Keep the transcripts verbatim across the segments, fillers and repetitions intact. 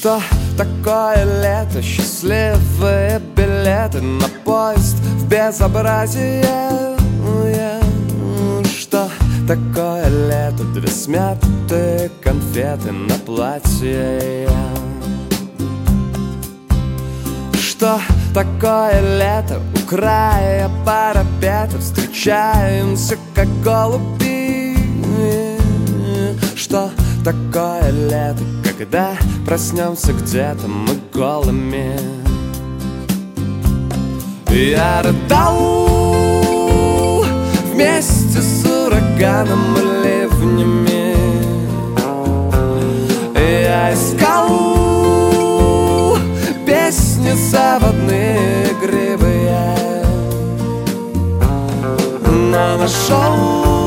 Что такое лето? Счастливые билеты на поезд в безобразие. Что такое лето? Две смятые конфеты на платье. Что такое лето? У края парапета встречаемся, как голуби. Что такое лето? Когда проснемся где-то мы голыми. Я рыдал вместе с ураганом и ливнями. Я искал песни заводные игривые, но нашел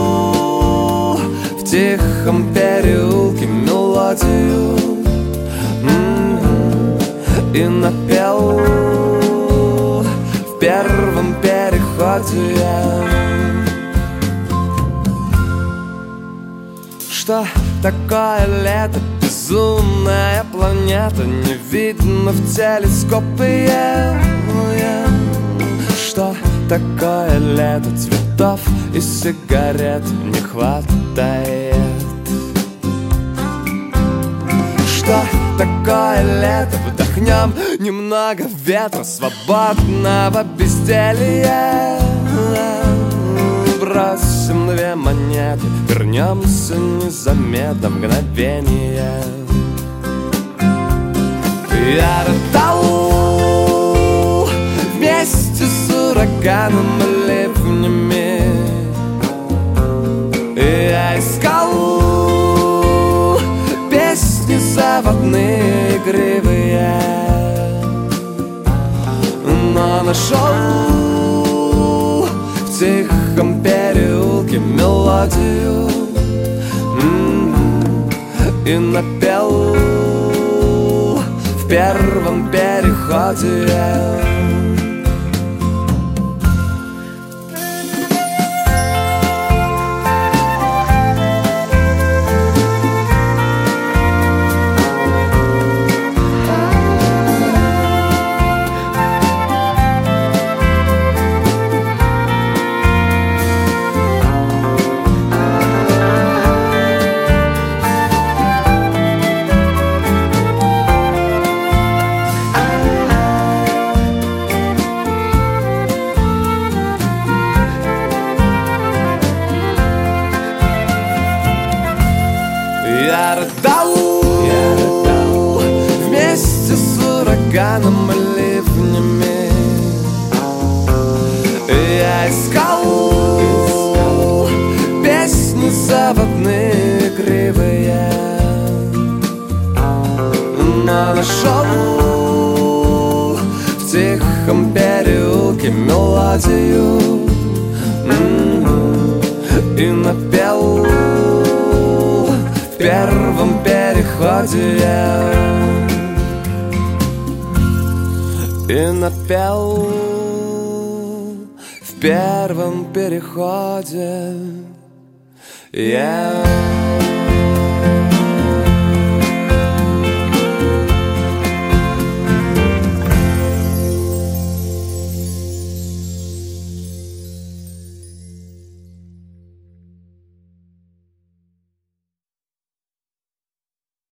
в тихом переулке мелодию и напел в первом переходе. Что такое лето? Безумная планета, не видно в телескопе. Что такое лето? Цветов и сигарет не хватает. Что такое лето? Вдохнем немного ветра, свободного безделья. Бросим две монеты, вернемся незаметно, мгновение. Я рыдал вместе с ураганом и ливнями. Я искал песни заводные игривые, но нашел в тихом переулке мелодию и напел в первом переходе. Я рыдал, я рыдал вместе с ураганом и ливнями. Я искал, искал песни заводные игривые, но нашел в тихом переулке мелодию и напел в первом переходе. И напел в первом переходе. Yeah.